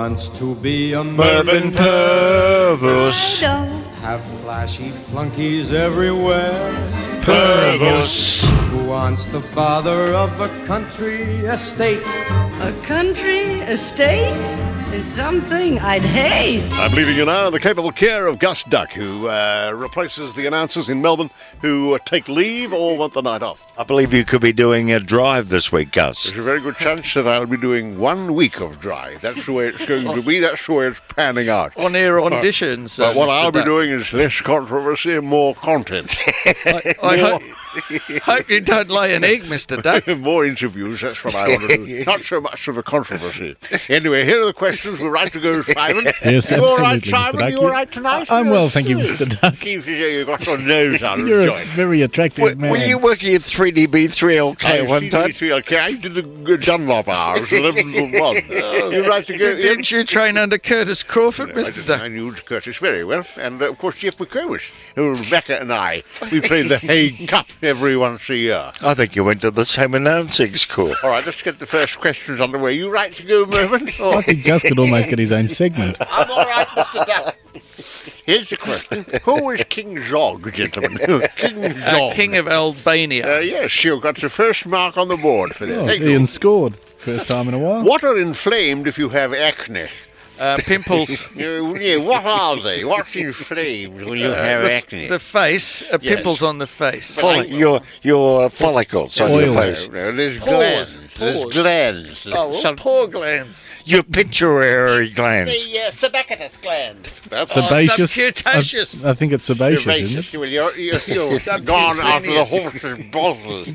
wants to be a Mervyn Purvis. Have flashy flunkies everywhere. Purvis. Who wants the bother of a country estate? A country estate is something I'd hate. I'm leaving you now in the capable care of Gus Duck, who replaces the announcers in Melbourne who take leave or want the night off. I believe you could be doing a drive this week, Gus. There's a very good chance that I'll be doing 1 week of drive. That's the way it's going to be. That's the way it's panning out. On-air auditions. But what I'll be Duck. doing is less controversy and more content. I hope you don't lay an egg, Mr. Duck. More interviews, that's what I want to do. Not so much of a controversy. Anyway, here are the questions. We're right to go, Simon. Yes, You all right, absolutely, Mr. Simon? Duck. You all right tonight? I'm well, thank you, Mr. Duck. Seems as though you got your nose out of You're a joint. very attractive man. Were you working at 3DB3LK one time? I did the Dunlop hours, 11 to 1. You're right to go. Didn't you train under Curtis Crawford, I Mr. Duck? I knew Curtis very well, and of course Jeff McComish, Rebecca and I, we played the Hague Cup every once a year. I think you went to the same announcing school. All right, let's get the first questions underway. You right to go, Mervyn? I think Gus could almost get his own segment. I'm all right, Mr. Duck. Here's the question. Who is King Zog, gentlemen? King Zog. King of Albania. Yes, you got the first mark on the board for that. Oh, Thank Ian you. scored. First time in a while. What are inflamed if you have acne? Pimples. Yeah, what are they? What's inflamed when you have acne? The face. Pimples on the face. Your follicles on your Oil. face. No, there's Pores, glands. There's pores. glands. Oh, pore glands. Your pituitary glands. sebaceous glands. That's Sebaceous. subcutaneous. I think it's sebaceous, isn't it? Well, you're gone after the horse's balls.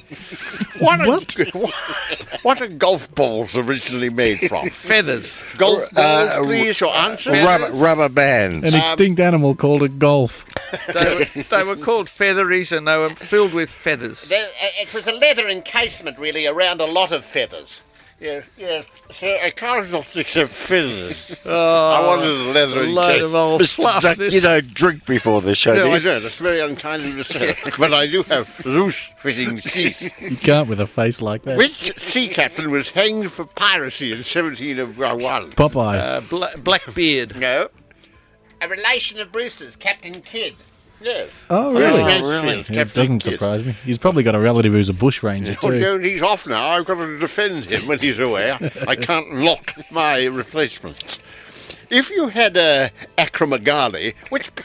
What are golf balls originally made from? Feathers. Golf balls, please, your answer? Rubber bands. An extinct animal called a golf. They were called featheries, and they were filled with feathers. It was a leather encasement, really, around a lot of feathers. Yes. So I can't not think of feathers. I wanted a leather A load of old Mr. fluff. Duck, This- you don't drink before the show, No, do I you? don't. That's very unkind of you to say. But I do have loose-fitting teeth. You can't with a face like that. Which sea captain was hanged for piracy in 1701? Popeye. Blackbeard. No. A relation of Bruce's, Captain Kidd. Yes. Oh, really? Really? Yeah, it doesn't surprise me. He's probably got a relative who's a bushranger Oh, too. no, he's off now. I've got to defend him when he's away. I can't lock my replacements. If you had acromegaly,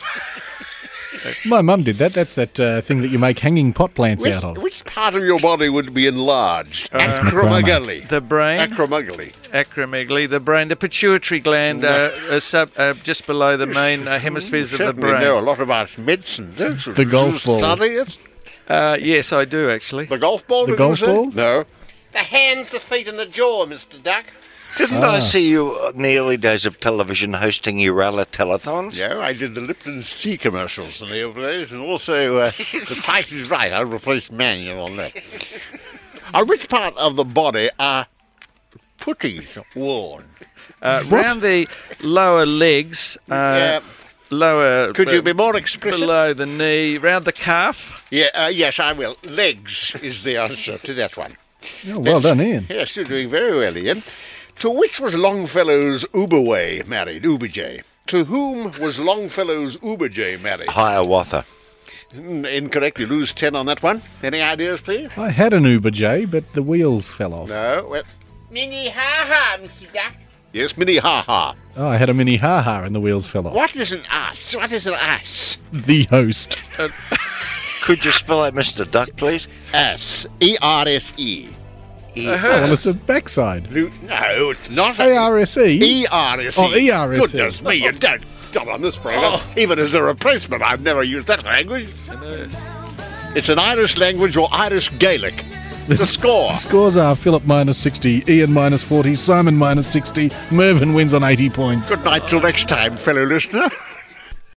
My mum did that. That's that thing that you make hanging pot plants out of. which part of your body would be enlarged? Acromegaly. The brain. Acromegaly. Acromegaly. The brain. The pituitary gland, just below the main hemispheres of the Certainly know a brain. lot about medicine, don't you? The golf You ball. Study it? Yes, I do actually. The golf ball? The did you golf say? balls? No. The hands, the feet, and the jaw, Mr. Duck. Didn't I see you in the early days of television hosting Urala telethons? Yeah, I did the Lipton Sea commercials in the old days, and also The Price is Right. I replaced Manual on that. On which part of the body are puttees worn? Round the lower legs. Yeah. Lower. Could you be more explicit? Below the knee, round the calf. Yeah, yes, I will. Legs is the answer to that one. Oh, well done, Ian. Yes, you're doing very well, Ian. To which was Longfellow's Uberway married? Uberj. To whom was Longfellow's Uberj married? Hiawatha. Incorrect. You lose 10 on that one. Any ideas, please? I had an Uber J, but the wheels fell off. No. Well, Minnie ha-ha, Mr. Duck. yes, Minnie Ha-Ha. Oh, I had a mini ha-ha and the wheels fell off. What is an ass? What is an ass? The host. Could you spell out Mr. Duck, please? Ass. E-R-S-E. Oh, well, it's a backside. No, it's not. A-R-S-E? E-R-S-E. Oh, E-R-S-E. Goodness me, you don't come on this program. Even as a replacement, I've never used that language. It's an Irish language or Irish Gaelic. The score. Scores are Philip minus 60, Ian minus 40, Simon minus 60, Mervyn wins on 80 points. Good night till next time, fellow listener.